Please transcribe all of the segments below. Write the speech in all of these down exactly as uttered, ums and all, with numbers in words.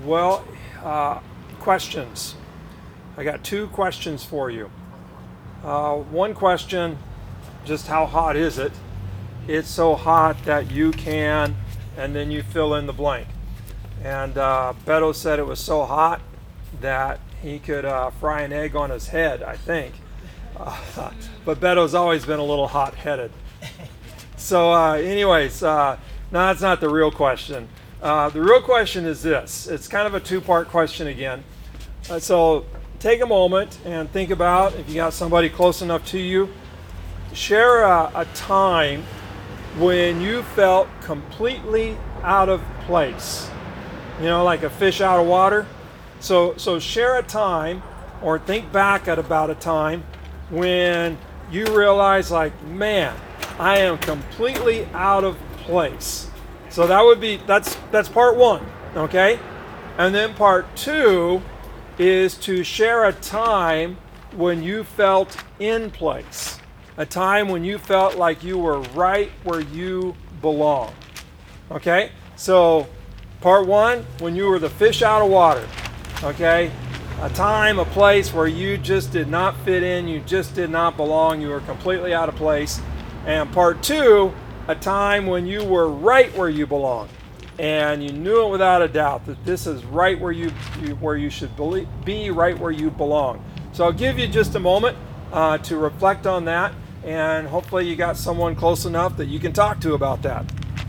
Well, uh, questions. I got two questions for you. Uh, one question, just how hot is it? It's so hot that you can, and then you fill in the blank. And uh, Beto said it was so hot that he could uh, fry an egg on his head, I think. Uh, but Beto's always been a little hot-headed. So uh, anyways, uh, no, that's not the real question. Uh, the real question is this. It's kind of a two-part question again. Uh, so take a moment and think about, if you got somebody close enough to you, share a, a time when you felt completely out of place. You know, like a fish out of water. So, so share a time, or think back at about a time when you realize, like, man, I am completely out of place. So that would be, that's that's part one, okay? And then part two is to share a time when you felt in place. A time when you felt like you were right where you belong. Okay? So part one, when you were the fish out of water. Okay? A time, a place where you just did not fit in, you just did not belong, you were completely out of place. And part two, a time when you were right where you belong, and you knew it without a doubt that this is right where you, you where you should believe, be, right where you belong. So I'll give you just a moment uh, to reflect on that, and hopefully you got someone close enough that you can talk to about that.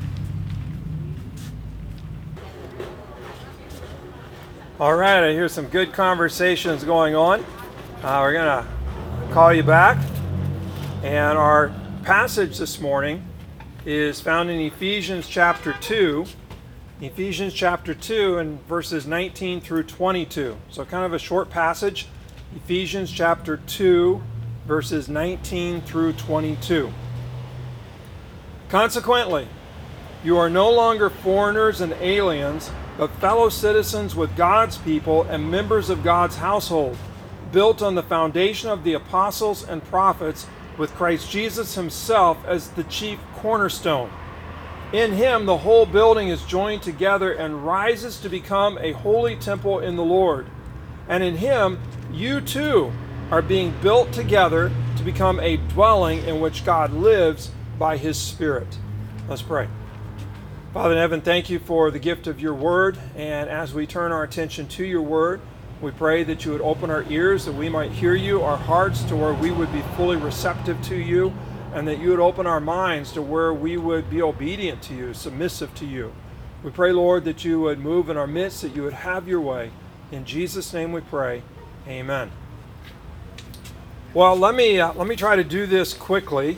All right, I hear some good conversations going on. Uh, we're going to call you back, and our passage this morning is found in Ephesians chapter two. Ephesians chapter two and verses nineteen through twenty-two. So kind of a short passage. Ephesians chapter two, verses nineteen through twenty-two. Consequently, you are no longer foreigners and aliens, but fellow citizens with God's people and members of God's household, built on the foundation of the apostles and prophets, with Christ Jesus himself as the chief cornerstone. In him the whole building is joined together and rises to become a holy temple in the Lord. And in him you too are being built together to become a dwelling in which God lives by his Spirit. Let's pray. Father in heaven, thank you for the gift of your word. And as we turn our attention to your word, we pray that you would open our ears, that we might hear you, our hearts to where we would be fully receptive to you, and that you would open our minds to where we would be obedient to you, submissive to you. We pray, Lord, that you would move in our midst, that you would have your way. In Jesus' name we pray. Amen. Well, let me, uh, let me try to do this quickly.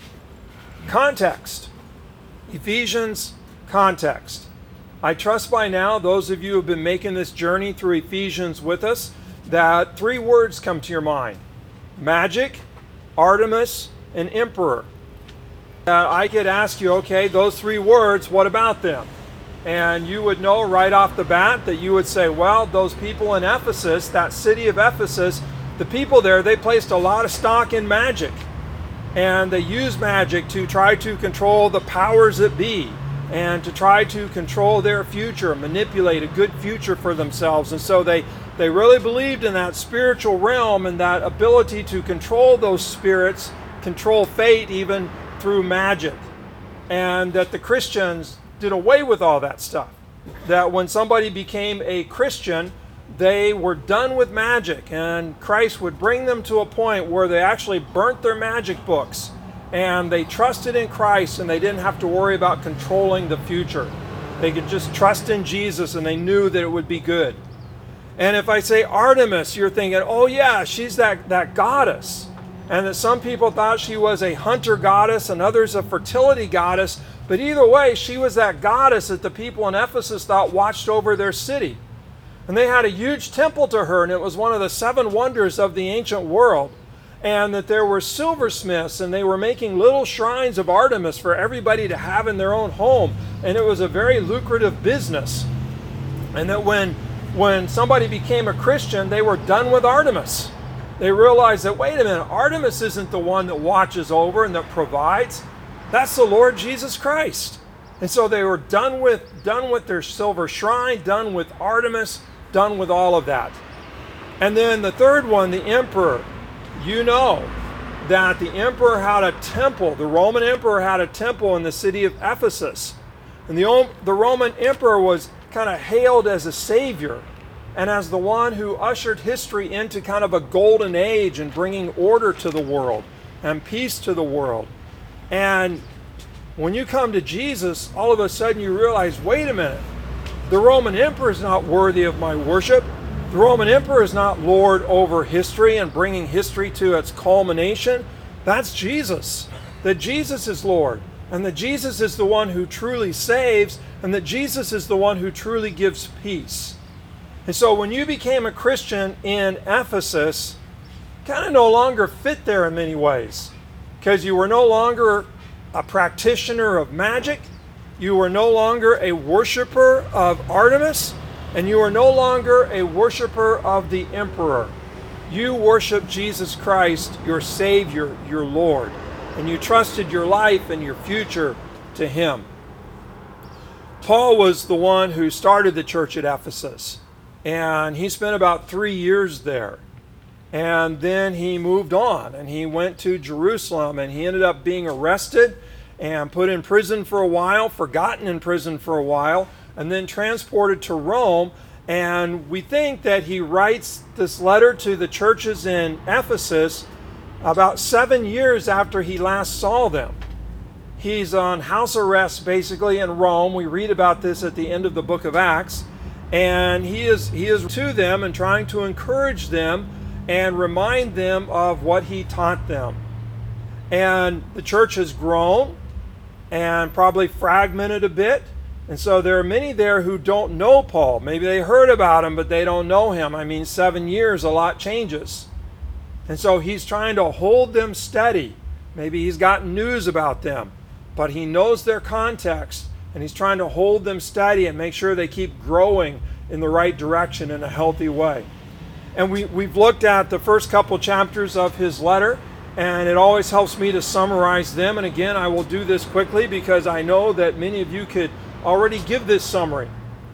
Context. Ephesians context. I trust by now, those of you who have been making this journey through Ephesians with us, that three words come to your mind. Magic, Artemis, and emperor. Uh, I could ask you, okay, those three words, what about them? And you would know right off the bat that you would say, well, those people in Ephesus, that city of Ephesus, the people there, they placed a lot of stock in magic. And they used magic to try to control the powers that be, and to try to control their future, manipulate a good future for themselves. And so they, they really believed in that spiritual realm and that ability to control those spirits, control fate even through magic. And that the Christians did away with all that stuff. That when somebody became a Christian, they were done with magic, and Christ would bring them to a point where they actually burnt their magic books. And they trusted in Christ, and they didn't have to worry about controlling the future. They could just trust in Jesus, and they knew that it would be good. And if I say Artemis, you're thinking, oh yeah, she's that, that goddess. And that some people thought she was a hunter goddess and others a fertility goddess. But either way, she was that goddess that the people in Ephesus thought watched over their city. And they had a huge temple to her, and it was one of the seven wonders of the ancient world. And that there were silversmiths, and they were making little shrines of Artemis for everybody to have in their own home. And it was a very lucrative business. And that when, when somebody became a Christian, they were done with Artemis. They realized that, wait a minute, Artemis isn't the one that watches over and that provides. That's the Lord Jesus Christ. And so they were done with, done with their silver shrine, done with Artemis, done with all of that. And then the third one, the emperor. You know that the emperor had a temple. The Roman emperor had a temple in the city of Ephesus. And the, the Roman emperor was kind of hailed as a savior and as the one who ushered history into kind of a golden age and bringing order to the world and peace to the world. And when you come to Jesus, all of a sudden you realize, wait a minute, the Roman emperor is not worthy of my worship. The Roman emperor is not Lord over history and bringing history to its culmination. That's Jesus. That Jesus is Lord, and that Jesus is the one who truly saves, and that Jesus is the one who truly gives peace. And so when you became a Christian in Ephesus, kind of no longer fit there in many ways, because you were no longer a practitioner of magic, you were no longer a worshiper of Artemis, and you are no longer a worshiper of the emperor. You worship Jesus Christ, your Savior, your Lord, and you trusted your life and your future to Him. Paul was the one who started the church at Ephesus, and he spent about three years there. And then he moved on, and he went to Jerusalem, and he ended up being arrested and put in prison for a while, forgotten in prison for a while, and then transported to Rome. And we think that he writes this letter to the churches in Ephesus about seven years after he last saw them. He's on house arrest basically in Rome. We read about this at the end of the book of Acts. And he is, he is to them and trying to encourage them and remind them of what he taught them. And the church has grown and probably fragmented a bit. And so there are many there who don't know Paul. Maybe they heard about him, but they don't know him. I mean, seven years, a lot changes. And so he's trying to hold them steady. Maybe he's gotten news about them, but he knows their context, and he's trying to hold them steady and make sure they keep growing in the right direction in a healthy way. And we, we've looked at the first couple chapters of his letter, and it always helps me to summarize them. And again, I will do this quickly because I know that many of you could already give this summary.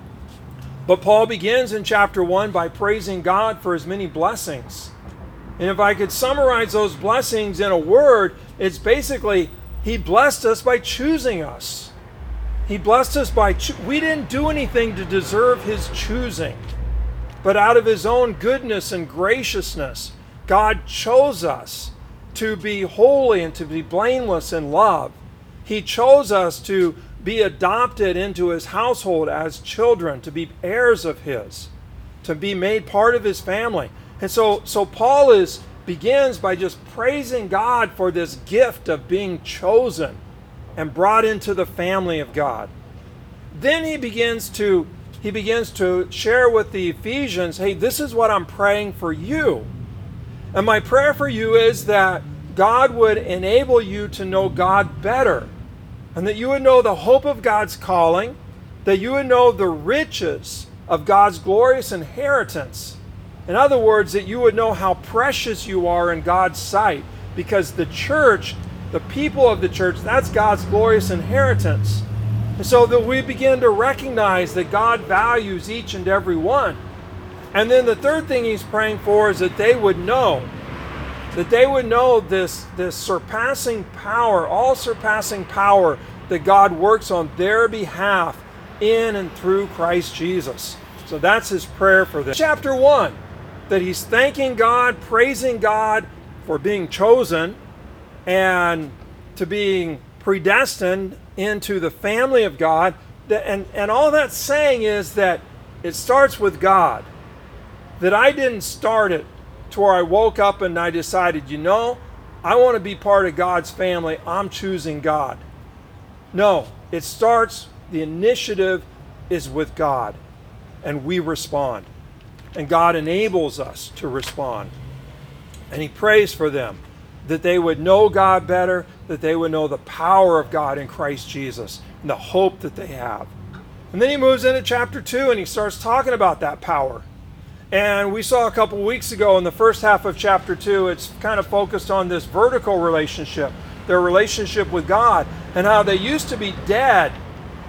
But Paul begins in chapter one by praising God for his many blessings. And if I could summarize those blessings in a word, it's basically, he blessed us by choosing us. He blessed us by, cho- we didn't do anything to deserve his choosing. But out of his own goodness and graciousness, God chose us to be holy and to be blameless in love. He chose us to be adopted into his household as children, to be heirs of his, to be made part of his family. And so, so Paul is begins by just praising God for this gift of being chosen and brought into the family of God. Then he begins to he begins to share with the Ephesians, hey, this is what I'm praying for you. And my prayer for you is that God would enable you to know God better, and that you would know the hope of God's calling, that you would know the riches of God's glorious inheritance. In other words, that you would know how precious you are in God's sight, because the church, the people of the church, that's God's glorious inheritance. And so that we begin to recognize that God values each and every one. And then the third thing he's praying for is that they would know, that they would know this, this surpassing power, all surpassing power that God works on their behalf in and through Christ Jesus. So that's his prayer for them. Chapter one, that he's thanking God, praising God for being chosen and to being predestined into the family of God. And, and all that's saying is that it starts with God. That I didn't start it to where I woke up and I decided, you know, I want to be part of God's family. I'm choosing God. No, it starts, the initiative is with God, and we respond. And God enables us to respond. And he prays for them, that they would know God better, that they would know the power of God in Christ Jesus, and the hope that they have. And then he moves into chapter two, and he starts talking about that power. And we saw a couple weeks ago in the first half of chapter two, it's kind of focused on this vertical relationship, their relationship with God, and how they used to be dead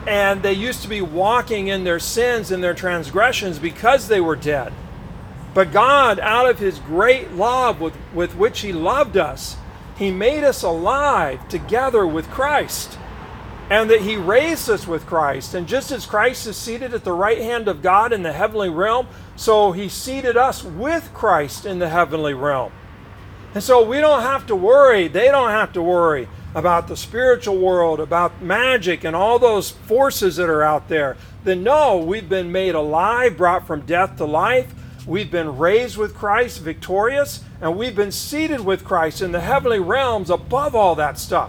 And they used to be walking in their sins and their transgressions because they were dead. But God, out of his great love with, with which he loved us, he made us alive together with Christ. And that he raised us with Christ. And just as Christ is seated at the right hand of God in the heavenly realm, so he seated us with Christ in the heavenly realm. And so we don't have to worry, they don't have to worry about the spiritual world, about magic and all those forces that are out there. Then no, we've been made alive, brought from death to life. We've been raised with Christ, victorious, and we've been seated with Christ in the heavenly realms above all that stuff.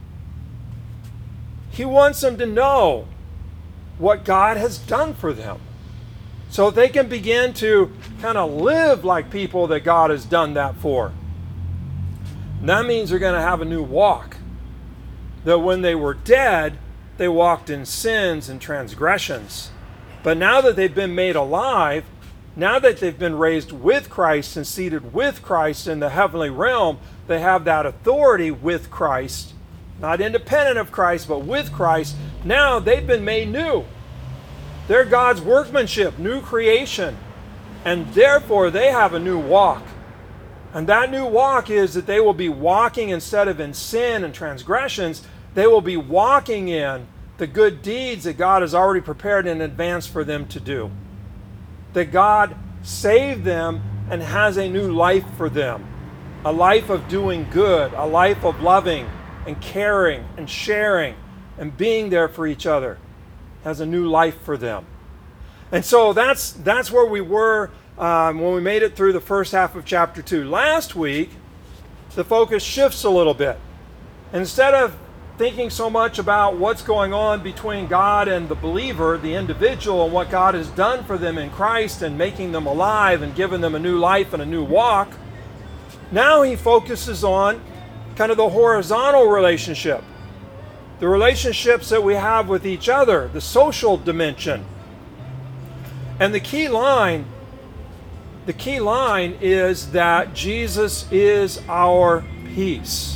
He wants them to know what God has done for them, so they can begin to kind of live like people that God has done that for. And that means they're going to have a new walk. That when they were dead, they walked in sins and transgressions. But now that they've been made alive, now that they've been raised with Christ and seated with Christ in the heavenly realm, they have that authority with Christ, not independent of Christ, but with Christ. Now they've been made new. They're God's workmanship, new creation. And therefore they have a new walk. And that new walk is that they will be walking, instead of in sin and transgressions, they will be walking in the good deeds that God has already prepared in advance for them to do. That God saved them and has a new life for them. A life of doing good, a life of loving and caring and sharing and being there for each other. Has a new life for them. And so that's that's where we were um, when we made it through the first half of chapter two. Last week, the focus shifts a little bit. Instead of thinking so much about what's going on between God and the believer, the individual, and what God has done for them in Christ and making them alive and giving them a new life and a new walk, now he focuses on kind of the horizontal relationship. The relationships that we have with each other, the social dimension. And the key line, the key line is that Jesus is our peace.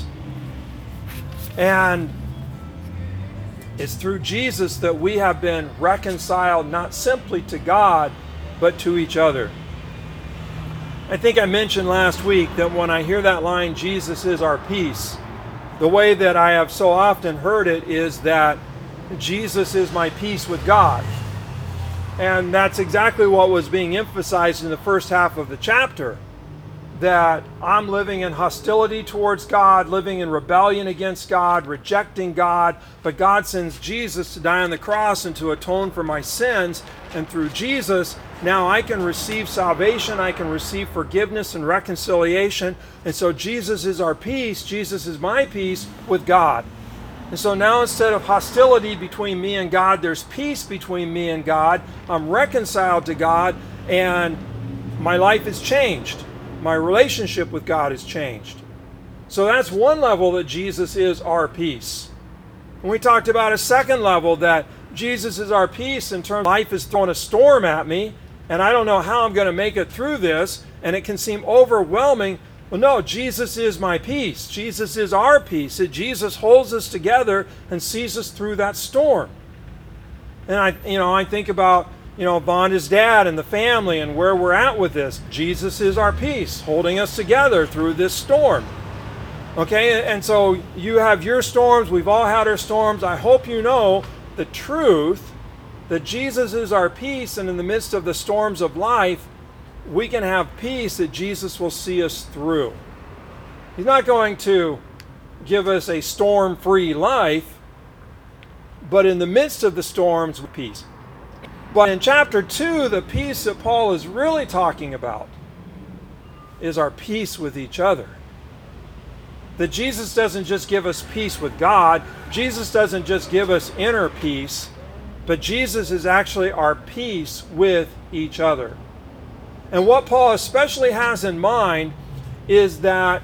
And it's through Jesus that we have been reconciled not simply to God, but to each other. I think I mentioned last week that when I hear that line, Jesus is our peace, the way that I have so often heard it is that Jesus is my peace with God. And that's exactly what was being emphasized in the first half of the chapter. That I'm living in hostility towards God, living in rebellion against God, rejecting God, but God sends Jesus to die on the cross and to atone for my sins, and through Jesus, now I can receive salvation, I can receive forgiveness and reconciliation, and so Jesus is our peace, Jesus is my peace with God. And so now instead of hostility between me and God, there's peace between me and God. I'm reconciled to God, and my life is changed. My relationship with God is changed. So that's one level that Jesus is our peace. And we talked about a second level, that Jesus is our peace in terms of life is throwing a storm at me, and I don't know how I'm going to make it through this, and it can seem overwhelming. Well, no, Jesus is my peace. Jesus is our peace. That Jesus holds us together and sees us through that storm. And I, you know, I think about, you know, Vonda's dad and the family and where we're at with this. Jesus is our peace, holding us together through this storm. Okay, and so you have your storms. We've all had our storms. I hope you know the truth that Jesus is our peace, and in the midst of the storms of life, we can have peace that Jesus will see us through. He's not going to give us a storm-free life, but in the midst of the storms, peace. But in chapter two, the peace that Paul is really talking about is our peace with each other. That Jesus doesn't just give us peace with God, Jesus doesn't just give us inner peace, but Jesus is actually our peace with each other. And what Paul especially has in mind is that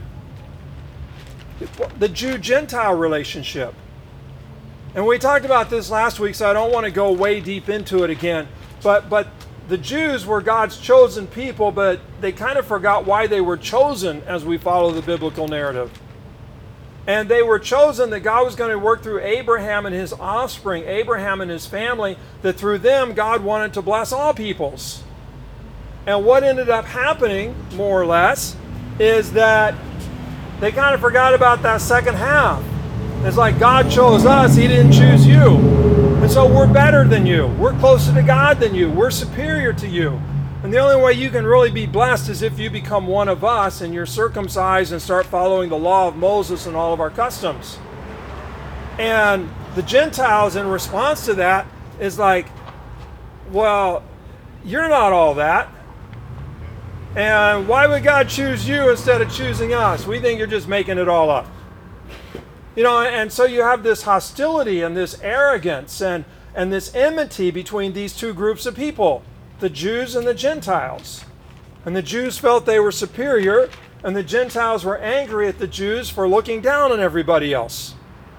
the Jew-Gentile relationship. And we talked about this last week, so I don't want to go way deep into it again. But but the Jews were God's chosen people, but they kind of forgot why they were chosen as we follow the biblical narrative. And they were chosen that God was going to work through Abraham and his offspring, Abraham and his family, that through them God wanted to bless all peoples. And what ended up happening, more or less, is that they kind of forgot about that second half. It's like God chose us, He didn't choose you. And so we're better than you. We're closer to God than you. We're superior to you. And the only way you can really be blessed is if you become one of us and you're circumcised and start following the law of Moses and all of our customs. And the Gentiles, in response to that, is like, well, you're not all that. And why would God choose you instead of choosing us? We think you're just making it all up. You know, and so you have this hostility and this arrogance and, and this enmity between these two groups of people, the Jews and the Gentiles. And the Jews felt they were superior, and the Gentiles were angry at the Jews for looking down on everybody else.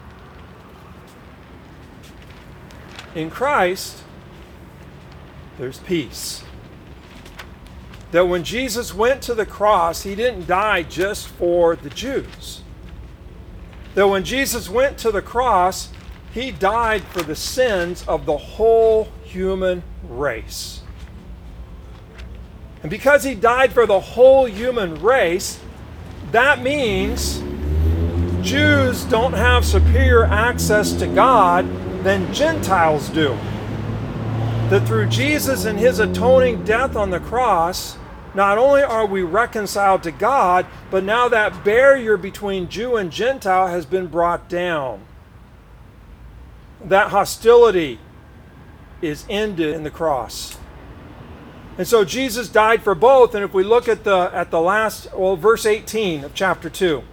In Christ, there's peace. That when Jesus went to the cross, He didn't die just for the Jews. That when Jesus went to the cross, He died for the sins of the whole human race. And because He died for the whole human race, that means Jews don't have superior access to God than Gentiles do. That through Jesus and His atoning death on the cross, not only are we reconciled to God, but now that barrier between Jew and Gentile has been brought down. That hostility is ended in the cross. And so Jesus died for both. And if we look at the at the last, well, verse eighteen of chapter two.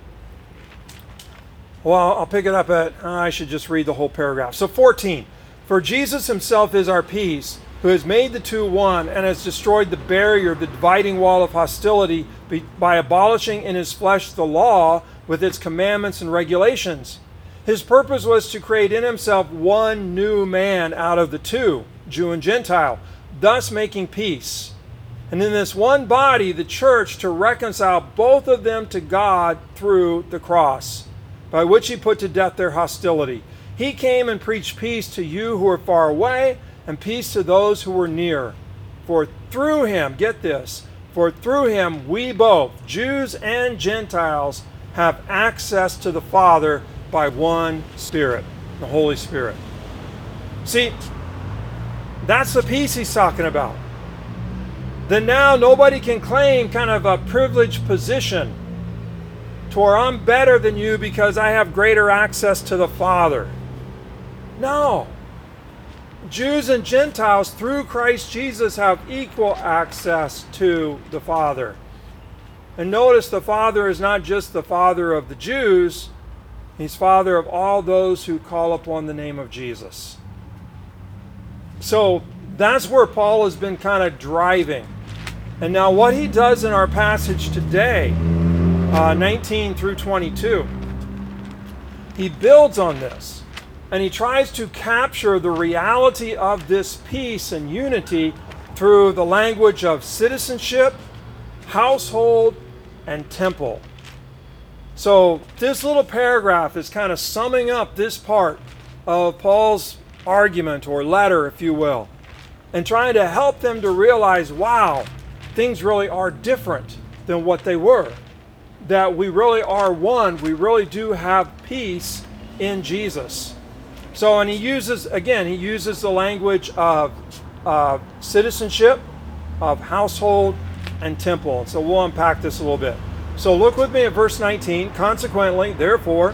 Well, I'll pick it up at, I should just read the whole paragraph. So fourteen. For Jesus Himself is our peace, who has made the two one and has destroyed the barrier, the dividing wall of hostility, by abolishing in His flesh the law with its commandments and regulations. His purpose was to create in Himself one new man out of the two, Jew and Gentile, thus making peace. And in this one body, the church, to reconcile both of them to God through the cross, by which He put to death their hostility. He came and preached peace to you who are far away, and peace to those who were near. For through Him, get this, for through Him we both, Jews and Gentiles, have access to the Father by one Spirit, the Holy Spirit. See, that's the peace He's talking about. Then now nobody can claim kind of a privileged position to where I'm better than you because I have greater access to the Father. No. Jews and Gentiles through Christ Jesus have equal access to the Father. And notice the Father is not just the Father of the Jews, He's Father of all those who call upon the name of Jesus. So that's where Paul has been kind of driving. And now what he does in our passage today, uh, nineteen through twenty-two, he builds on this. And he tries to capture the reality of this peace and unity through the language of citizenship, household, and temple. So this little paragraph is kind of summing up this part of Paul's argument or letter, if you will, and trying to help them to realize, wow, things really are different than what they were. That we really are one. We really do have peace in Jesus. So, and he uses, again, he uses the language of uh, citizenship, of household, and temple. So we'll unpack this a little bit. So look with me at verse nineteen. Consequently, therefore,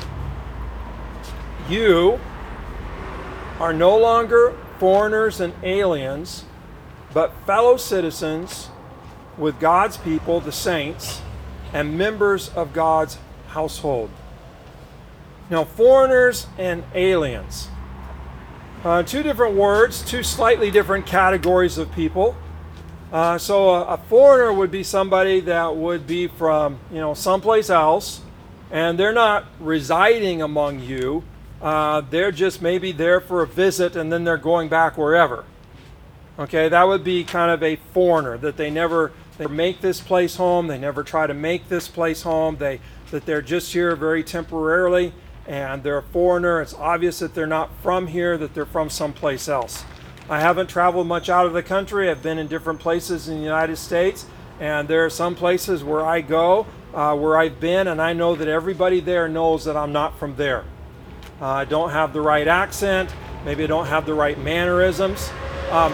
you are no longer foreigners and aliens, but fellow citizens with God's people, the saints, and members of God's household. Now, foreigners and aliens. Uh, two different words, two slightly different categories of people. Uh, so a, a foreigner would be somebody that would be from, you know, someplace else, and they're not residing among you. Uh, they're just maybe there for a visit, and then they're going back wherever. Okay, that would be kind of a foreigner, that they never they make this place home. They never try to make this place home. They that they're just here very temporarily and they're a foreigner. It's obvious that they're not from here, that they're from someplace else. I haven't traveled much out of the country. I've been in different places in the United States, and there are some places where I go, uh, where I've been, and I know that everybody there knows that I'm not from there. Uh, I don't have the right accent. Maybe I don't have the right mannerisms. Um,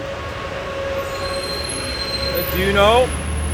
do you know,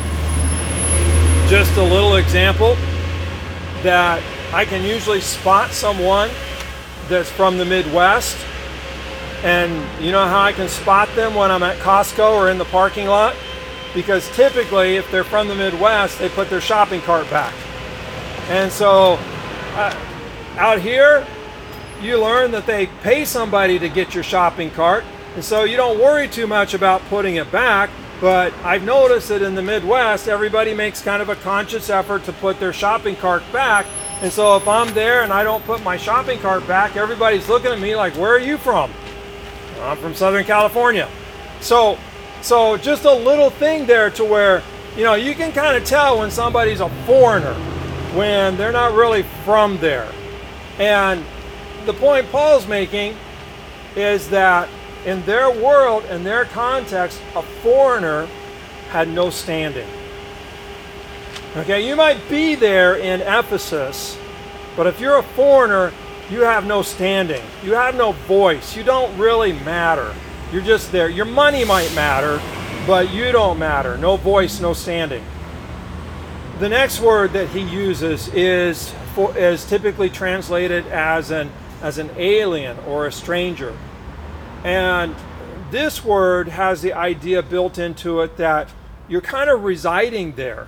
just a little example, that I can usually spot someone that's from the Midwest, and you know how I can spot them when I'm at Costco or in the parking lot? Because typically, if they're from the Midwest, they put their shopping cart back. And so, uh, out here, you learn that they pay somebody to get your shopping cart, and so you don't worry too much about putting it back. But I've noticed that in the Midwest, everybody makes kind of a conscious effort to put their shopping cart back. And so if I'm there and I don't put my shopping cart back, everybody's looking at me like, where are you from? I'm from Southern California. So, so just a little thing there to where, you know, you can kind of tell when somebody's a foreigner, when they're not really from there. And the point Paul's making is that in their world, in their context, a foreigner had no standing. Okay, you might be there in Ephesus, but if you're a foreigner, you have no standing. You have no voice. You don't really matter. You're just there. Your money might matter, but you don't matter. No voice, no standing. The next word that he uses is for, is typically translated as an as an alien or a stranger. And this word has the idea built into it that you're kind of residing there.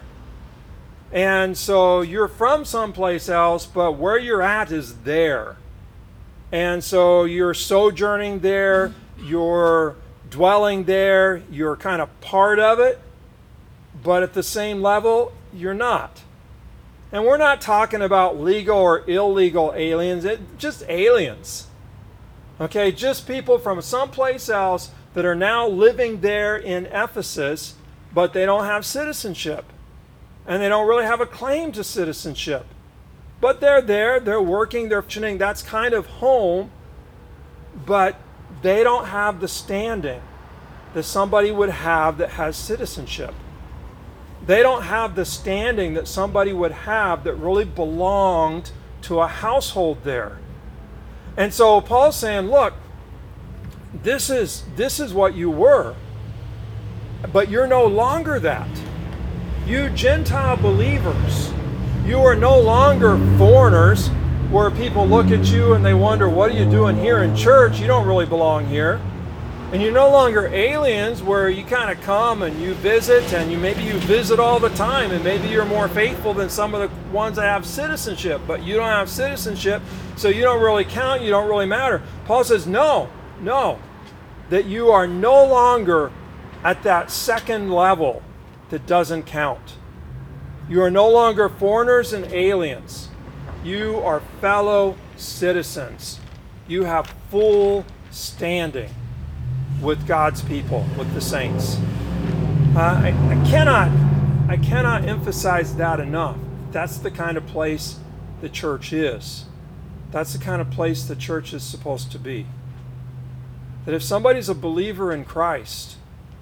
And so you're from someplace else, but where you're at is there. And so you're sojourning there, you're dwelling there, you're kind of part of it, but at the same level, you're not. And we're not talking about legal or illegal aliens, it, just aliens. Okay, just people from someplace else that are now living there in Ephesus, but they don't have citizenship. And they don't really have a claim to citizenship. But they're there, they're working, they're functioning, that's kind of home, but they don't have the standing that somebody would have that has citizenship. They don't have the standing that somebody would have that really belonged to a household there. And so Paul's saying, look, this is this is what you were, but you're no longer that. You Gentile believers, you are no longer foreigners where people look at you and they wonder, what are you doing here in church? You don't really belong here. And you're no longer aliens where you kind of come and you visit, and you maybe you visit all the time, and maybe you're more faithful than some of the ones that have citizenship, but you don't have citizenship, so you don't really count, you don't really matter. Paul says, no, no, that you are no longer at that second level that doesn't count. You are no longer foreigners and aliens. You are fellow citizens. You have full standing with God's people, with the saints. Uh, I, I cannot, I cannot emphasize that enough. That's the kind of place the church is. That's the kind of place the church is supposed to be. That if somebody's a believer in Christ,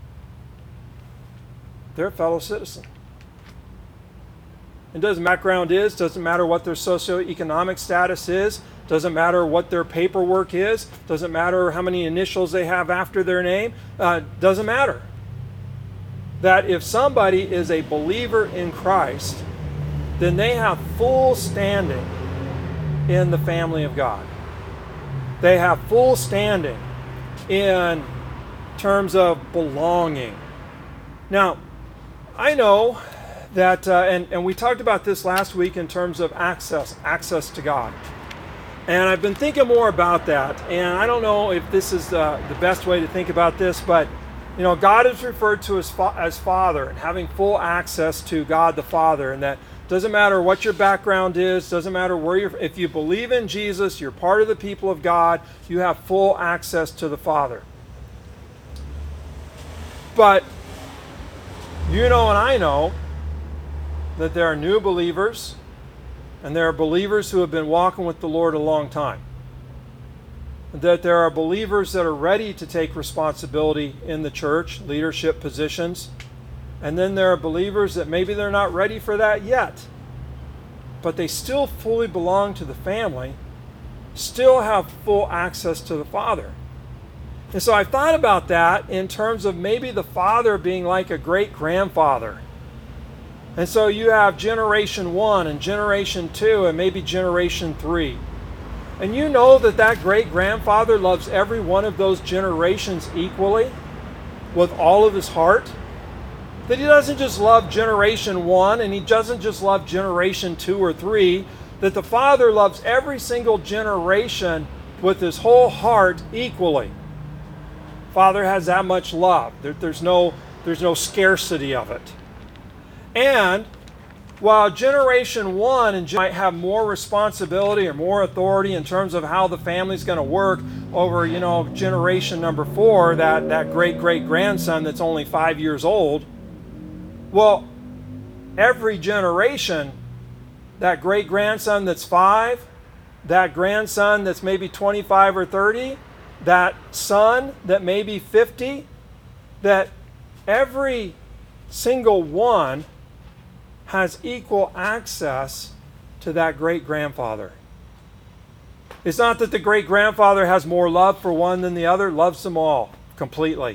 they're a fellow citizen. It doesn't matter what their background is, doesn't matter what their socioeconomic status is, doesn't matter what their paperwork is, doesn't matter how many initials they have after their name, uh, doesn't matter. That if somebody is a believer in Christ, then they have full standing in the family of God. They have full standing in terms of belonging. Now, I know that, uh, and, and we talked about this last week in terms of access, access to God. And I've been thinking more about that. And I don't know if this is uh, the best way to think about this, but you know, God is referred to as, fa- as Father, and having full access to God the Father. And that doesn't matter what your background is, doesn't matter where you're, if you believe in Jesus, you're part of the people of God, you have full access to the Father. But you know and I know that there are new believers and there are believers who have been walking with the Lord a long time. That there are believers that are ready to take responsibility in the church, leadership positions. And then there are believers that maybe they're not ready for that yet, but they still fully belong to the family, still have full access to the Father. And so I've thought about that in terms of maybe the father being like a great-grandfather. And so you have generation one and generation two and maybe generation three. And you know that that great-grandfather loves every one of those generations equally with all of his heart. That he doesn't just love generation one and he doesn't just love generation two or three. That the Father loves every single generation with his whole heart equally. Father has that much love. There, there's no, there's no scarcity of it. And while generation one and might have more responsibility or more authority in terms of how the family's going to work over, you know, generation number four, that, that great-great-grandson that's only five years old, well, every generation, that great-grandson that's five, that grandson that's maybe twenty-five or thirty, that son that may be fifty, that every single one has equal access to that great-grandfather. It's not that the great-grandfather has more love for one than the other, loves them all completely.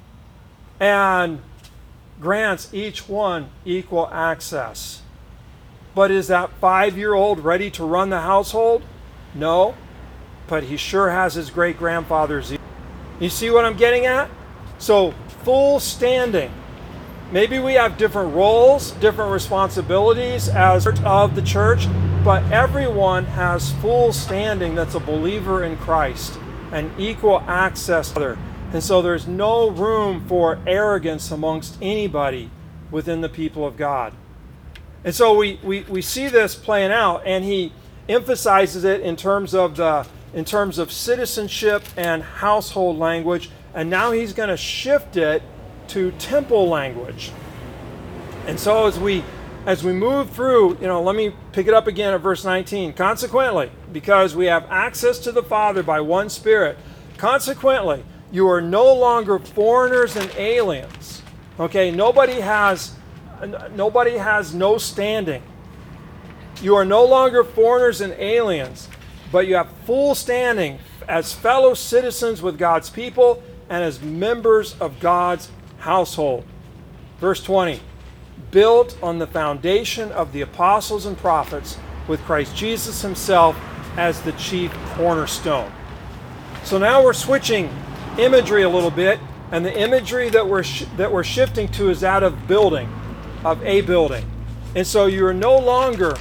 And grants each one equal access. But is that five-year-old ready to run the household? No, but he sure has his great-grandfather's. You see what I'm getting at? So, full standing. Maybe we have different roles, different responsibilities as of the church, but everyone has full standing that's a believer in Christ and equal access to other. And so there's no room for arrogance amongst anybody within the people of God. And so we, we, we see this playing out, and he emphasizes it in terms of the in terms of citizenship and household language, and now he's going to shift it to temple language. And so as we as we move through, you know, let me pick it up again at verse nineteen. Consequently, because we have access to the Father by one Spirit, consequently, you are no longer foreigners and aliens. Okay, nobody has nobody has no standing. You are no longer foreigners and aliens, but you have full standing as fellow citizens with God's people and as members of God's household. Verse twenty, built on the foundation of the apostles and prophets, with Christ Jesus himself as the chief cornerstone. So now we're switching imagery a little bit, and the imagery that we're sh- that we're shifting to is that of building, of a building. And so you're no longer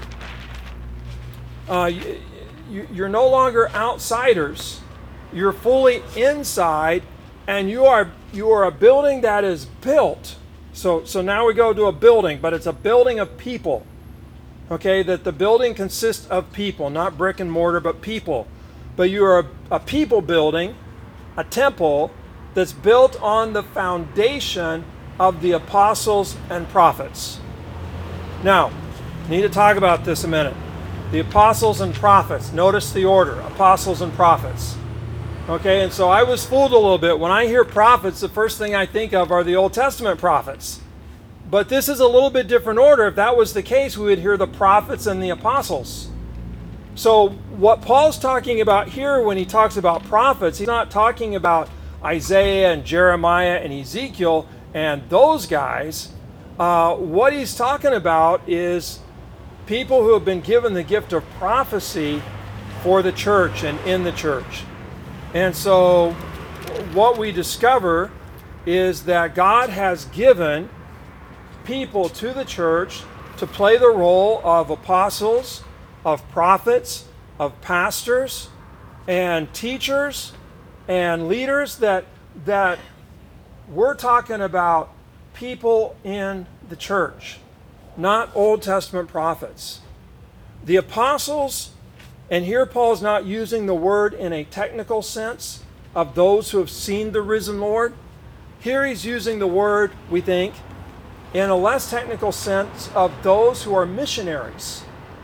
uh, you, you're no longer outsiders. You're fully inside, and you are you are a building that is built. So so now we go to a building, but it's a building of people. Okay, that the building consists of people, not brick and mortar, but people. But you are a, a people building, a temple that's built on the foundation of the apostles and prophets. Now, need to talk about this a minute. The apostles and prophets. Notice the order, apostles and prophets. Okay, and so I was fooled a little bit. When I hear prophets, the first thing I think of are the Old Testament prophets. But this is a little bit different order. If that was the case, we would hear the prophets and the apostles. So what Paul's talking about here when he talks about prophets, he's not talking about Isaiah and Jeremiah and Ezekiel and those guys. Uh, what he's talking about is people who have been given the gift of prophecy for the church and in the church. And so what we discover is that God has given people to the church to play the role of apostles, of prophets, of pastors, and teachers, and leaders. That that we're talking about people in the church, not Old Testament prophets. The apostles, and here Paul's not using the word in a technical sense of those who have seen the risen Lord. Here he's using the word, we think, in a less technical sense of those who are missionaries.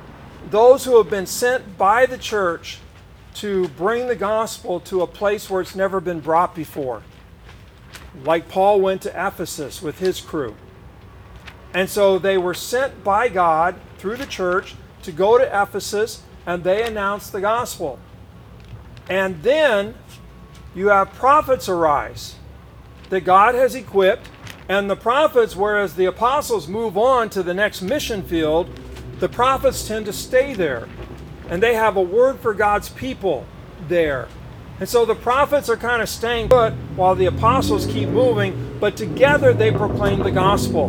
those who have been sent by the church to bring the gospel to a place where it's never been brought before. Like Paul went to Ephesus with his crew. And so they were sent by God through the church to go to Ephesus, and they announced the gospel. And then you have prophets arise that God has equipped, and the prophets, whereas the apostles move on to the next mission field, the prophets tend to stay there. And they have a word for God's people there. And so the prophets are kind of staying put while the apostles keep moving, but together they proclaim the gospel.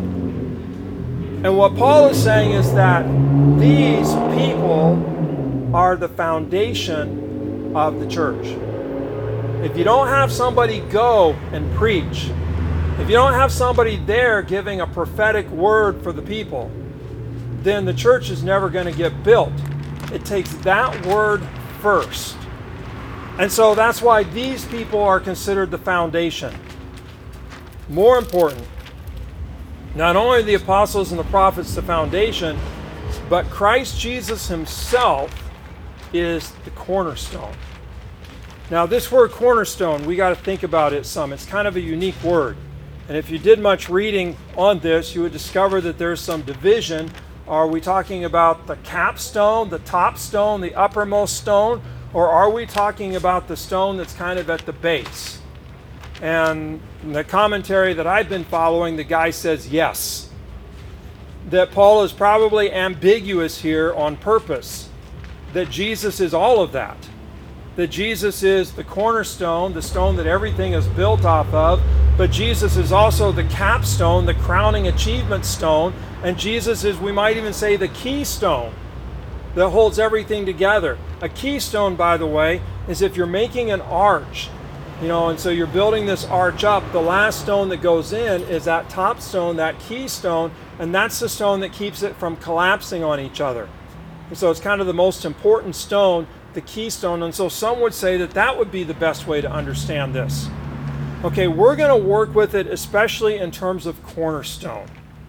And what Paul is saying is that these people are the foundation of the church. If you don't have somebody go and preach, if you don't have somebody there giving a prophetic word for the people, then the church is never going to get built. It takes that word first. And so that's why these people are considered the foundation. More important, not only are the apostles and the prophets the foundation, but Christ Jesus himself is the cornerstone. Now this word cornerstone, we got to think about it some. It's kind of a unique word. And if you did much reading on this, you would discover that there's some division. Are we talking about the capstone, the top stone, the uppermost stone? Or are we talking about the stone that's kind of at the base? And in the commentary that I've been following, the guy says yes. That Paul is probably ambiguous here on purpose. That Jesus is all of that. That Jesus is the cornerstone, the stone that everything is built off of. But Jesus is also the capstone, the crowning achievement stone. And Jesus is, we might even say, the keystone that holds everything together. A keystone, by the way, is if you're making an arch, you know, and so you're building this arch up, the last stone that goes in is that top stone, that keystone, and that's the stone that keeps it from collapsing on each other. And so it's kind of the most important stone, the keystone, and so some would say that that would be the best way to understand this. Okay, we're going to work with it especially in terms of cornerstone.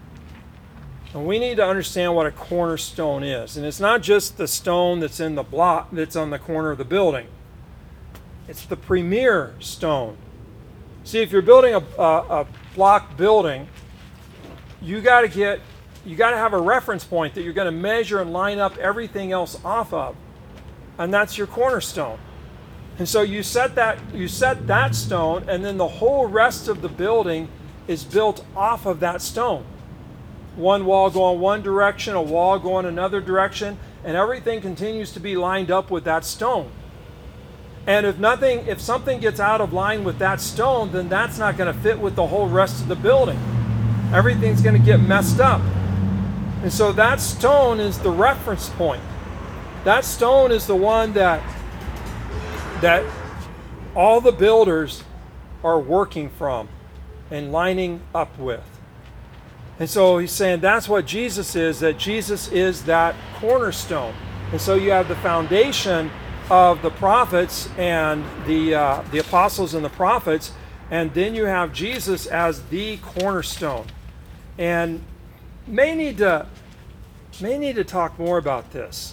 And we need to understand what a cornerstone is. And it's not just the stone that's in the block that's on the corner of the building. It's the premier stone. See, if you're building a, a, a block building, you got to get, you got to have a reference point that you're going to measure and line up everything else off of, and that's your cornerstone. And so you set that, you set that stone, and then the whole rest of the building is built off of that stone. One wall going one direction, a wall going another direction, and everything continues to be lined up with that stone. And if nothing, if something gets out of line with that stone, then that's not going to fit with the whole rest of the building. Everything's going to get messed up. And so that stone is the reference point. That stone is the one that that all the builders are working from and lining up with. And so he's saying that's what Jesus is, that Jesus is that cornerstone. And so you have the foundation of the prophets and the uh, the apostles and the prophets, and then you have Jesus as the cornerstone. And may need to may need to talk more about this.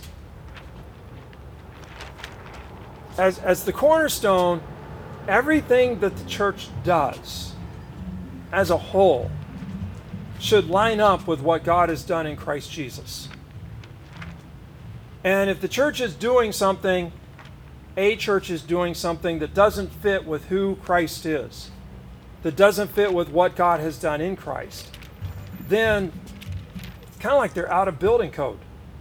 As as the cornerstone, everything that the church does as a whole should line up with what God has done in Christ Jesus. And if the church is doing something, a church is doing something that doesn't fit with who Christ is, that doesn't fit with what God has done in Christ, then it's kind of like they're out of building code.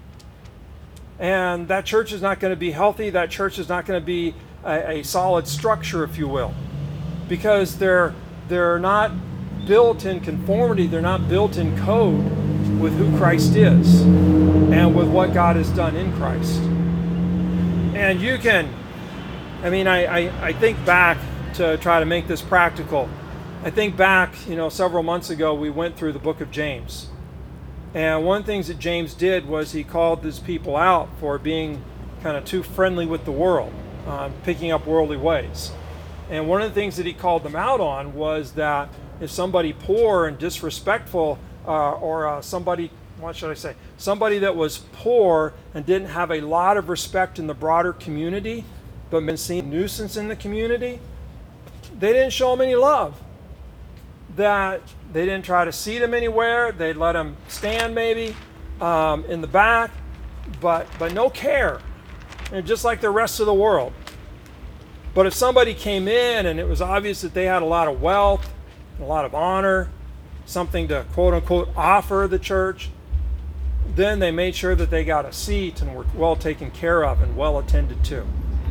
And that church is not going to be healthy. That church is not going to be a, a solid structure, if you will, because they're they're not built in conformity. They're not built in code with who Christ is and with what God has done in Christ. And you can, I mean, I, I, I think back to try to make this practical. I think back, you know, several months ago, we went through the book of James. And one of the things that James did was he called his people out for being kind of too friendly with the world, uh, picking up worldly ways. And one of the things that he called them out on was that if somebody poor and disrespectful uh, or uh, somebody what should I say, somebody that was poor and didn't have a lot of respect in the broader community, but been seen a nuisance in the community, they didn't show him any love. That they didn't try to seat him anywhere. They'd let him stand maybe um, in the back, but but no care, and just like the rest of the world. But if somebody came in and it was obvious that they had a lot of wealth, a lot of honor, something to quote unquote offer the church, then they made sure that they got a seat and were well taken care of and well attended to.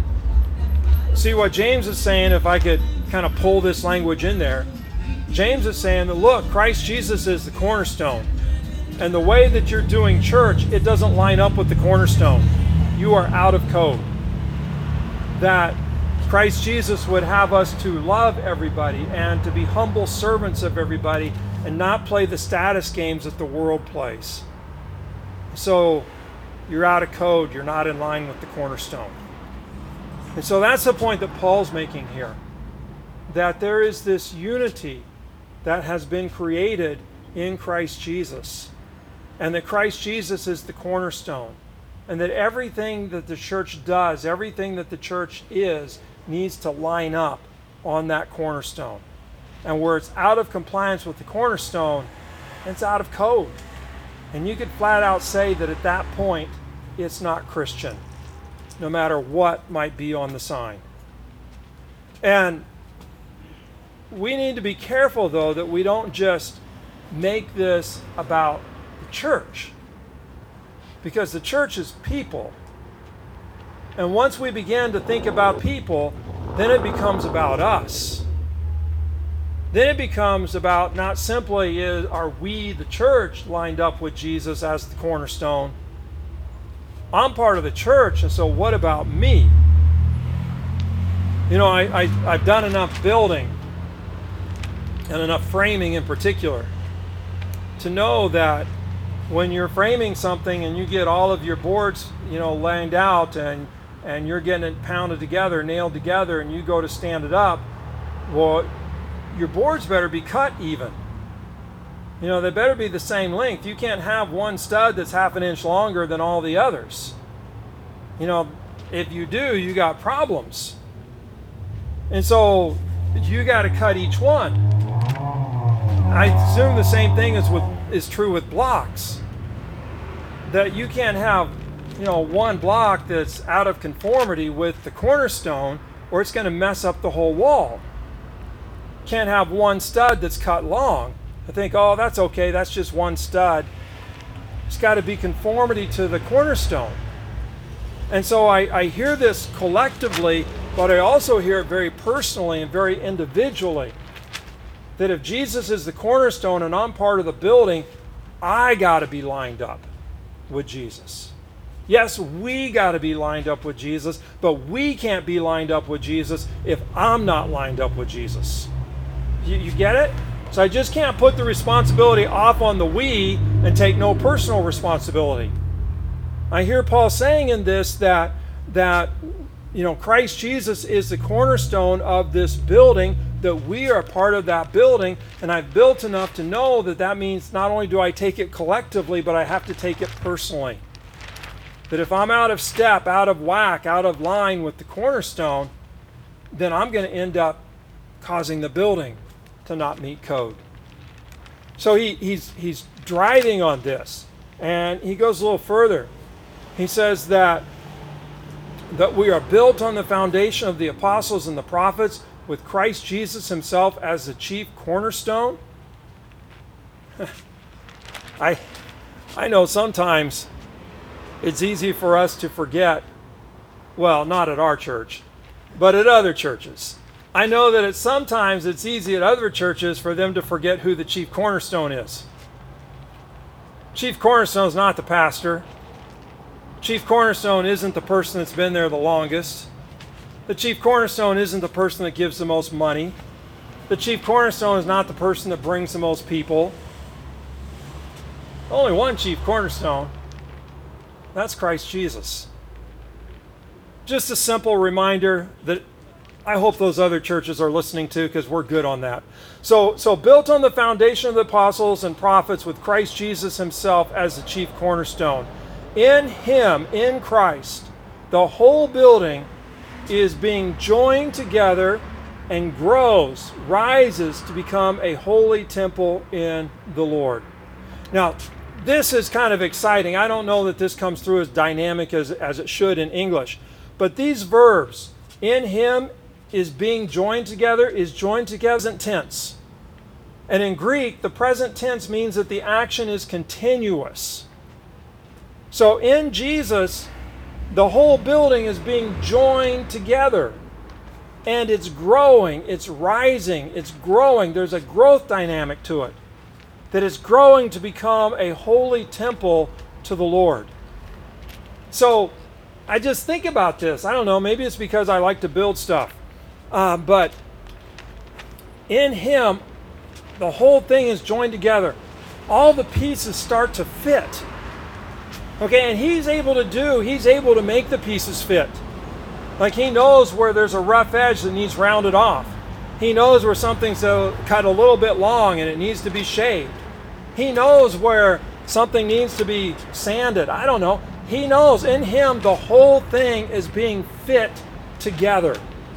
See what James is saying, if I could kind of pull this language in there. James is saying that, look, Christ Jesus is the cornerstone. And the way that you're doing church, it doesn't line up with the cornerstone. You are out of code. That Christ Jesus would have us to love everybody and to be humble servants of everybody and not play the status games that the world plays. So you're out of code. You're not in line with the cornerstone. And so that's the point that Paul's making here. That there is this unity that has been created in Christ Jesus. And that Christ Jesus is the cornerstone. And that everything that the church does, everything that the church is, needs to line up on that cornerstone. And where it's out of compliance with the cornerstone, it's out of code. And you could flat out say that at that point, it's not Christian, no matter what might be on the sign. And we need to be careful, though, that we don't just make this about the church. Because the church is people. And once we begin to think about people, then it becomes about us. Then it becomes about not simply is, are we, the church, lined up with Jesus as the cornerstone. I'm part of the church, and so what about me? You know, I, I, I've done enough building, and enough framing in particular, to know that when you're framing something and you get all of your boards, you know, laid out and and you're getting it pounded together, nailed together, and you go to stand it up, well, your boards better be cut even. You know, they better be the same length. You can't have one stud that's half an inch longer than all the others. You know, if you do, you got problems. And so you got to cut each one. I assume the same thing is with is true with blocks. That you can't have, you know, one block that's out of conformity with the cornerstone, or it's going to mess up the whole wall. Can't have one stud that's cut long. I think, oh, that's okay, that's just one stud. It's got to be conformity to the cornerstone. And so I, I hear this collectively, but I also hear it very personally and very individually. That if Jesus is the cornerstone and I'm part of the building, I got to be lined up with Jesus. Yes, we got to be lined up with Jesus, but we can't be lined up with Jesus if I'm not lined up with Jesus. You, you get it? So I just can't put the responsibility off on the we and take no personal responsibility. I hear Paul saying in this that, that you know, Christ Jesus is the cornerstone of this building, that we are part of that building, and I've built enough to know that that means not only do I take it collectively, but I have to take it personally. That if I'm out of step, out of whack, out of line with the cornerstone, then I'm going to end up causing the building to not meet code. So he, he's, he's driving on this, and he goes a little further. He says that, that we are built on the foundation of the apostles and the prophets, with Christ Jesus himself as the chief cornerstone. I, I know sometimes it's easy for us to forget, well, not at our church, but at other churches. I know that it's sometimes it's easy at other churches for them to forget who the chief cornerstone is. Chief cornerstone is not the pastor. Chief cornerstone isn't the person that's been there the longest. The chief cornerstone isn't the person that gives the most money. The chief cornerstone is not the person that brings the most people. Only one chief cornerstone. That's Christ Jesus. Just a simple reminder that I hope those other churches are listening too, because we're good on that. So, so built on the foundation of the apostles and prophets with Christ Jesus himself as the chief cornerstone. In him, in Christ, the whole building is being joined together and grows, rises to become a holy temple in the Lord. Now, this is kind of exciting. I don't know that this comes through as dynamic as, as it should in English. But these verbs, in him is being joined together, is joined together in present tense. And in Greek, the present tense means that the action is continuous. So in Jesus, the whole building is being joined together. And it's growing, it's rising, it's growing. There's a growth dynamic to it. That is growing to become a holy temple to the Lord. So I just think about this. I don't know, maybe it's because I like to build stuff. Uh, but in him, the whole thing is joined together. All the pieces start to fit. Okay, and he's able to do, he's able to make the pieces fit. Like he knows where there's a rough edge that needs rounded off. He knows where something's uh, cut a little bit long and it needs to be shaved. He knows where something needs to be sanded. I don't know. He knows in him the whole thing is being fit together.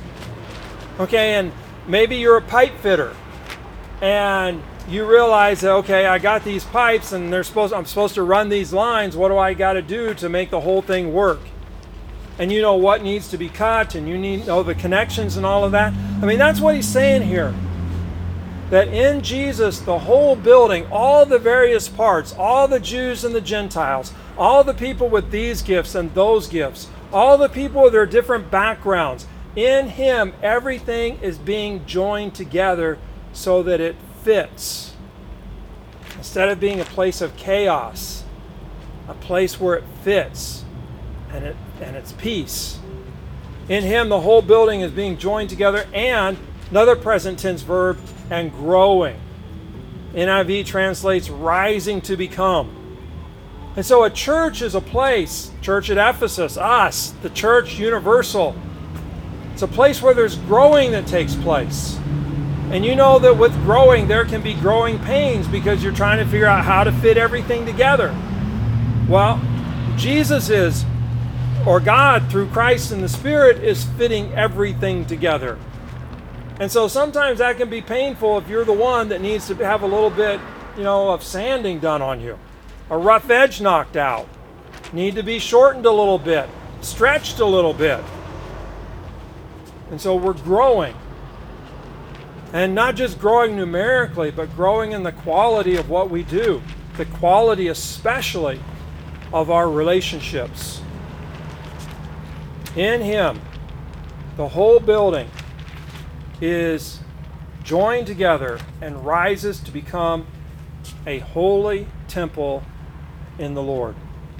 Okay, and maybe you're a pipe fitter and you realize that, okay, I got these pipes and they're supposed I'm supposed to run these lines. What do I got to do to make the whole thing work? And you know what needs to be cut and you need to know the connections and all of that. I mean, that's what he's saying here. That in Jesus, the whole building, all the various parts, all the Jews and the Gentiles, all the people with these gifts and those gifts, all the people with their different backgrounds, in him, everything is being joined together so that it fits. Instead of being a place of chaos, a place where it fits and it and it's peace. In him, the whole building is being joined together, and another present tense verb, and growing. N I V translates rising to become. And so a church is a place, church at Ephesus, us, the church universal. It's a place where there's growing that takes place. And you know that with growing, there can be growing pains because you're trying to figure out how to fit everything together. Well, Jesus is, or God through Christ and the Spirit is fitting everything together. And so sometimes that can be painful if you're the one that needs to have a little bit, you know, of sanding done on you. A rough edge knocked out. Need to be shortened a little bit, stretched a little bit. And so we're growing. And not just growing numerically, but growing in the quality of what we do. The quality especially of our relationships. In him, the whole building is joined together and rises to become a holy temple in the Lord.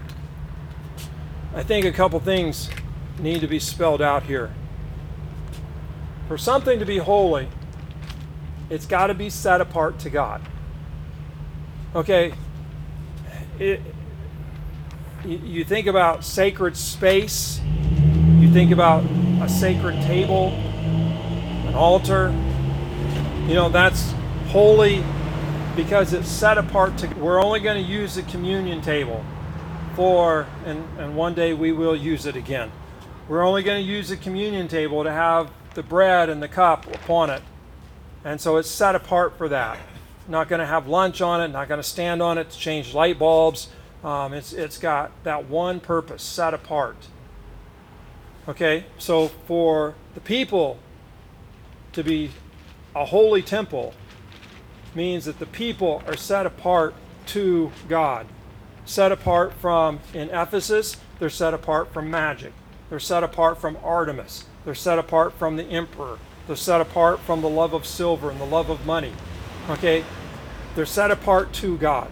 I think a couple things need to be spelled out here. For something to be holy, it's got to be set apart to God. Okay, it, you, you think about sacred space, you think about a sacred table, an altar, you know, that's holy because it's set apart to, we're only going to use the communion table for, and, and one day we will use it again. We're only going to use the communion table to have the bread and the cup upon it. And so it's set apart for that. Not going to have lunch on it, not going to stand on it to change light bulbs. Um, it's it's got that one purpose, set apart. Okay, so for the people to be a holy temple means that the people are set apart to God. Set apart from, in Ephesus, they're set apart from magic. They're set apart from Artemis. They're set apart from the emperor. They're set apart from the love of silver and the love of money. Okay? They're set apart to God.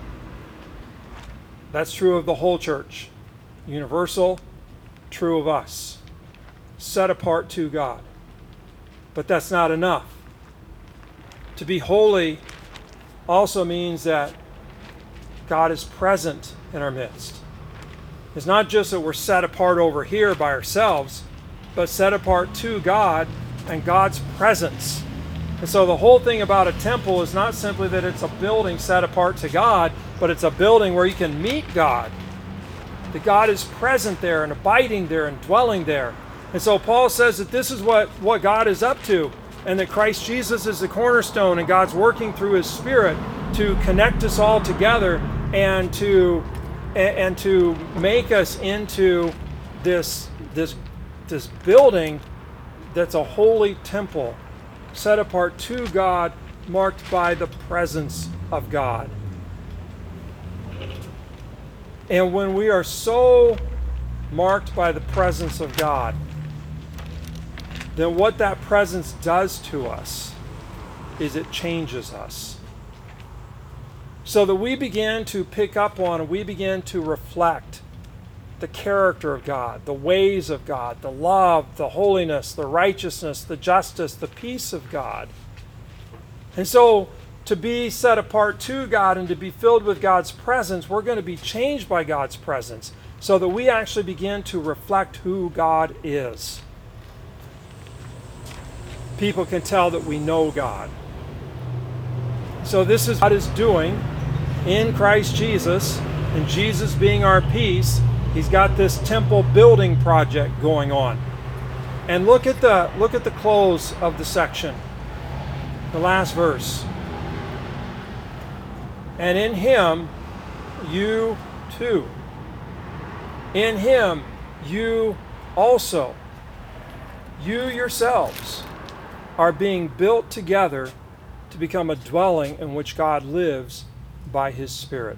That's true of the whole church. Universal, true of us. Set apart to God. But that's not enough. To be holy also means that God is present in our midst. It's not just that we're set apart over here by ourselves, but set apart to God and God's presence. And so the whole thing about a temple is not simply that it's a building set apart to God, but it's a building where you can meet God. That God is present there and abiding there and dwelling there. And so Paul says that this is what, what God is up to, and that Christ Jesus is the cornerstone, and God's working through His Spirit to connect us all together and to and to make us into this this this building that's a holy temple set apart to God, marked by the presence of God. And when we are so marked by the presence of God, then what that presence does to us is it changes us. So that we begin to pick up on and we begin to reflect the character of God, the ways of God, the love, the holiness, the righteousness, the justice, the peace of God. And so to be set apart to God and to be filled with God's presence, we're going to be changed by God's presence so that we actually begin to reflect who God is. People can tell that we know God. So this is what God is doing in Christ Jesus, and Jesus being our peace. He's got this temple building project going on. And look at the look at the close of the section. The last verse. And in Him you too. In Him you also. You yourselves are being built together to become a dwelling in which God lives by His Spirit.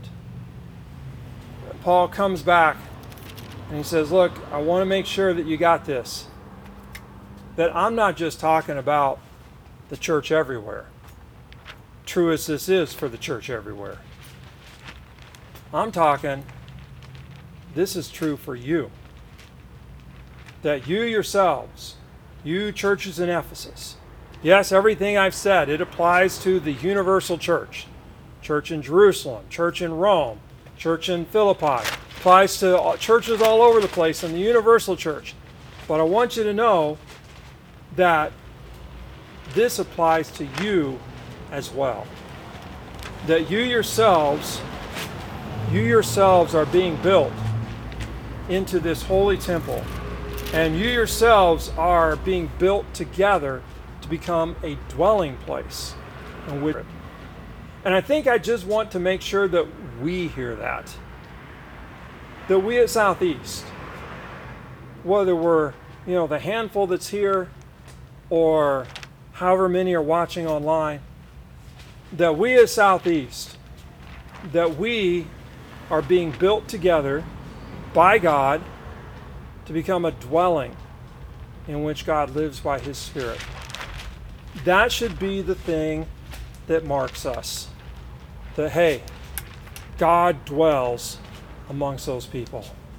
Paul comes back and he says, look, I want to make sure that you got this. That I'm not just talking about the church everywhere, true as this is for the church everywhere. I'm talking, this is true for you. That you yourselves, you churches in Ephesus, yes, everything I've said, it applies to the universal church. Church in Jerusalem, church in Rome, church in Philippi. Applies to churches all over the place in the universal church. But I want you to know that this applies to you as well. That you yourselves, you yourselves are being built into this holy temple. And you yourselves are being built together to become a dwelling place. And I think I just want to make sure that we hear that. That we at Southeast, whether we're, you know, the handful that's here or however many are watching online, that we at Southeast, that we are being built together by God to become a dwelling in which God lives by His Spirit. That should be the thing that marks us. That, hey, God dwells amongst those people.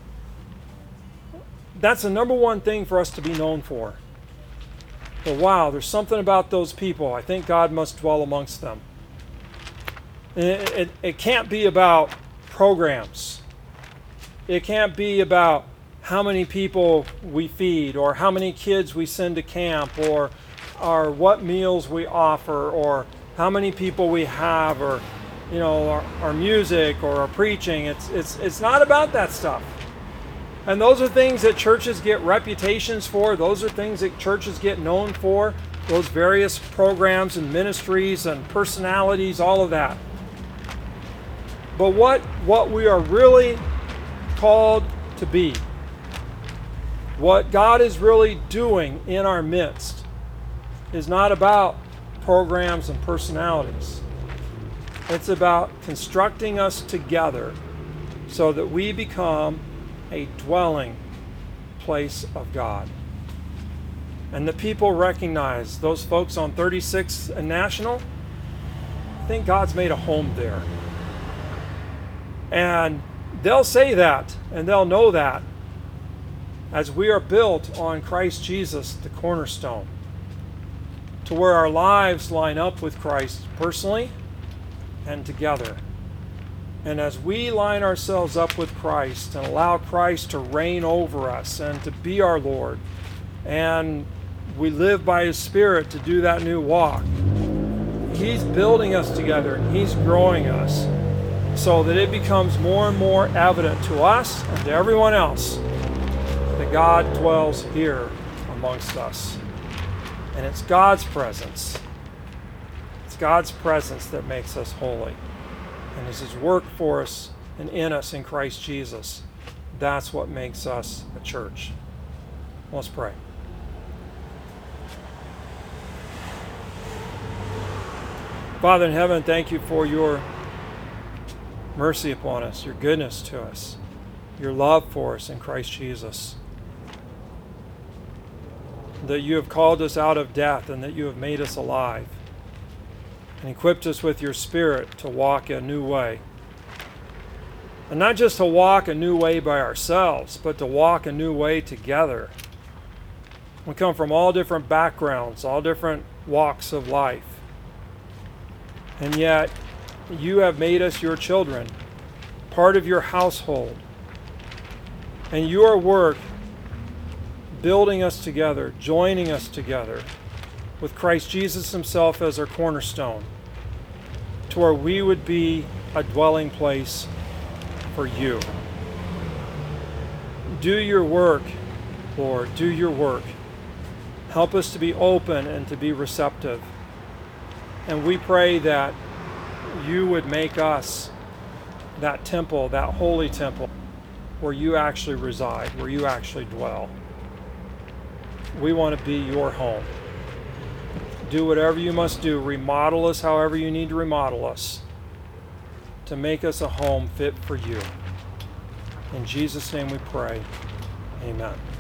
That's the number one thing for us to be known for. But wow, there's something about those people. I think God must dwell amongst them. And it, it, it can't be about programs. It can't be about how many people we feed or how many kids we send to camp or, or what meals we offer or how many people we have or you know, our, our music or our preaching. It's it's it's not about that stuff. And those are things that churches get reputations for. Those are things that churches get known for. Those various programs and ministries and personalities, all of that. But what what we are really called to be, what God is really doing in our midst, is not about programs and personalities. It's about constructing us together so that we become a dwelling place of God. And the people recognize, those folks on thirty-sixth and National, I think God's made a home there. And they'll say that, and they'll know that as we are built on Christ Jesus, the cornerstone, to where our lives line up with Christ personally and together. And as we line ourselves up with Christ and allow Christ to reign over us and to be our Lord and we live by His Spirit to do that new walk. He's building us together, and He's growing us so that it becomes more and more evident to us and to everyone else that God dwells here amongst us. And it's God's presence. It's God's presence that makes us holy. And it's His work for us and in us in Christ Jesus. That's what makes us a church. Let's pray. Father in heaven, thank you for your mercy upon us, your goodness to us, your love for us in Christ Jesus. That you have called us out of death and that you have made us alive and equipped us with your Spirit to walk a new way. And not just to walk a new way by ourselves, but to walk a new way together. We come from all different backgrounds, all different walks of life. And yet, you have made us your children, part of your household. And your work, building us together, joining us together, with Christ Jesus Himself as our cornerstone, to where we would be a dwelling place for you. Do your work, Lord, do your work. Help us to be open and to be receptive. And we pray that you would make us that temple, that holy temple, where you actually reside, where you actually dwell. We want to be your home. Do whatever you must do. Remodel us however you need to remodel us to make us a home fit for you. In Jesus' name we pray. Amen.